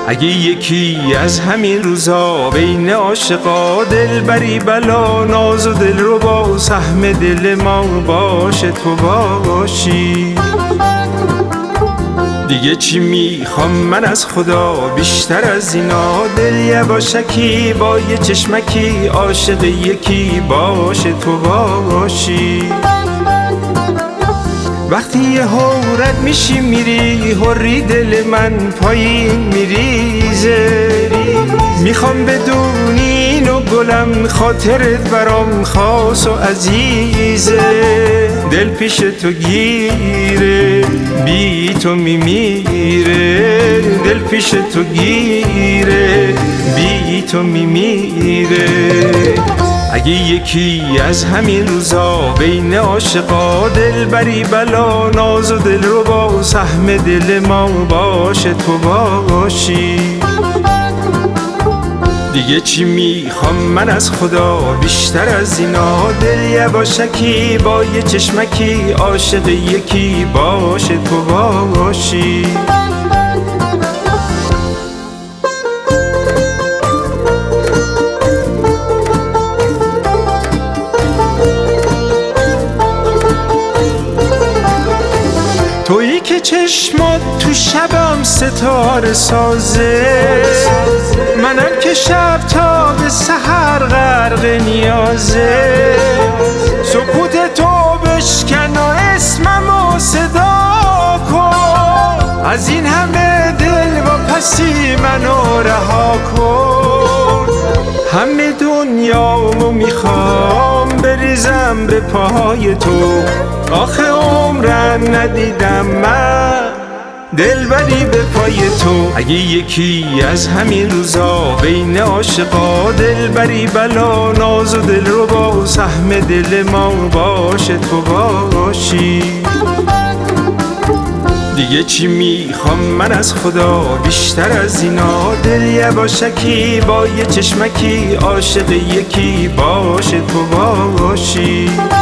اگه یکی از همین روزا بین عاشقا دلبری بلا ناز و دل رو با سهم دل ما باشه تو باشی. دیگه چی میخوام من از خدا بیشتر از اینا؟ دل یواشکی با یه چشمکی عاشق یکی باشه تو باشی. وقتی یه رد میشی میری حری دل من پایین میریزه. میخوام بدونی اینو گلم خاطرت برام خاص و عزیزه. دل پیش تو گیره بی تو میمیره. دل پیش تو گیره بی تو میمیره. اگه یکی از همین روزا بین عاشقا دلبری بلا ناز و دل رو با سهم دل ما باشه تو باشی. دیگه چی میخوام من از خدا بیشتر از اینا؟ دل یواشکی با یه چشمکی عاشق یکی باشه تو باشی. تویی که چشمات تو شبم ستاره سازه. منم که شب تا به سحر غرق نیازه. سکوت تو بشکن و اسممو صدا کن. از این همه دل و پسی منو رها کن. همه دنیامو میخوام بریزم به پای تو. آخه عمرم ندیدم من دلبری به پای تو. اگه یکی از همین روزا بین عاشقا دلبری بلا ناز و دل رو با سهم دل ما باشه تو باشی. دیگه چی میخوام من از خدا بیشتر از اینا؟ دل یواشکی با یه چشمکی عاشق یکی باشه تو باشی.